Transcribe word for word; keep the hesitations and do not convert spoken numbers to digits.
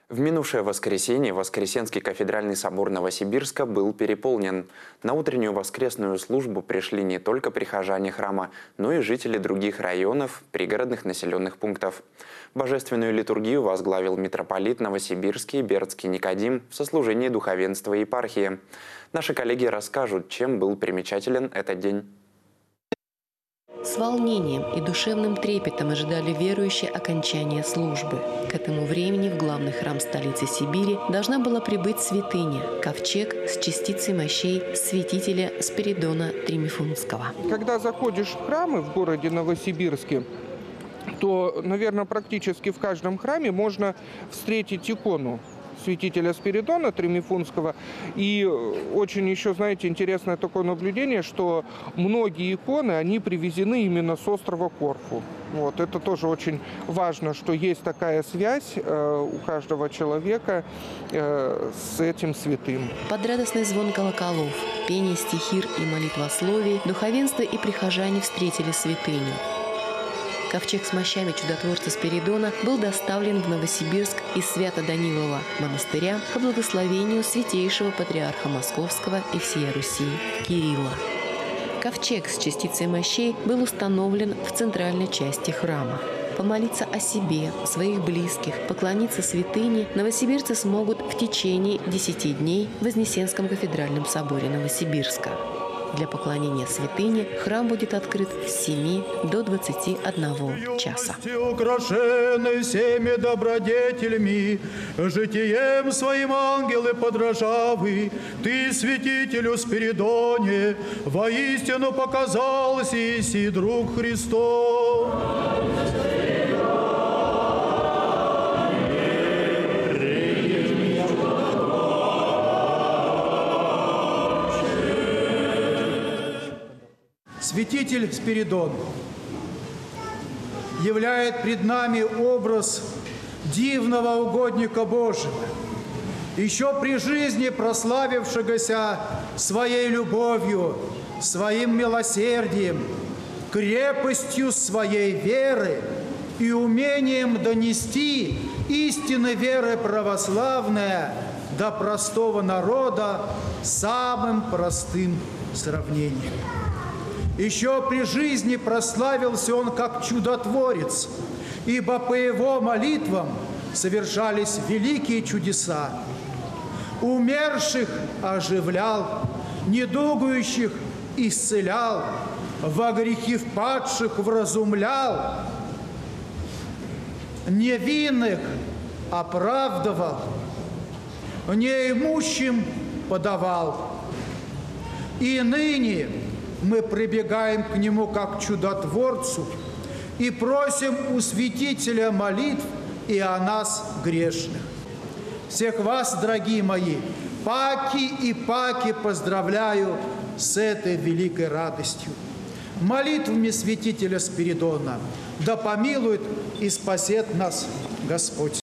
В минувшее воскресенье Воскресенский кафедральный собор Новосибирска был переполнен. На утреннюю воскресную службу пришли не только прихожане храма, но и жители других районов, пригородных населенных пунктов. Божественную литургию возглавил митрополит Новосибирский Бердский Никодим в сослужении духовенства епархии. Наши коллеги расскажут, чем был примечателен этот день. С волнением и душевным трепетом ожидали верующие окончания службы. К этому времени в главный храм столицы Сибири должна была прибыть святыня – ковчег с частицей мощей святителя Спиридона Тримифунского. Когда заходишь в храмы в городе Новосибирске, то, наверное, практически в каждом храме можно встретить икону святителя Спиридона Тримифунского. И очень еще, знаете, интересное такое наблюдение, что многие иконы, они привезены именно с острова Корфу. Вот. Это тоже очень важно, что есть такая связь э, у каждого человека э, с этим святым. Под радостный звон колоколов, пение стихир и молитвословий духовенство и прихожане встретили святыню. Ковчег с мощами чудотворца Спиридона был доставлен в Новосибирск из Свято-Данилова монастыря по благословению святейшего патриарха Московского и всей Руси Кирилла. Ковчег с частицей мощей был установлен в центральной части храма. Помолиться о себе, о своих близких, поклониться святыне новосибирцы смогут в течение десяти дней в Вознесенском кафедральном соборе Новосибирска. Для поклонения святыне храм будет открыт с семи до двадцати одного часа. Украшенный всеми добродетелями, житием своим ангелы подражавы, ты, святителю Спиридоне, воистину показался иси друг Христов. Святитель Спиридон являет пред нами образ дивного угодника Божьего, еще при жизни прославившегося своей любовью, своим милосердием, крепостью своей веры и умением донести истины веры православной до простого народа самым простым сравнением. Еще при жизни прославился он как чудотворец, ибо по его молитвам совершались великие чудеса. Умерших оживлял, недугующих исцелял, во грехи впадших вразумлял, невинных оправдывал, неимущим подавал. И ныне мы прибегаем к нему как чудотворцу и просим у святителя молитв и о нас грешных. Всех вас, дорогие мои, паки и паки поздравляю с этой великой радостью. Молитвами святителя Спиридона да помилует и спасет нас Господь.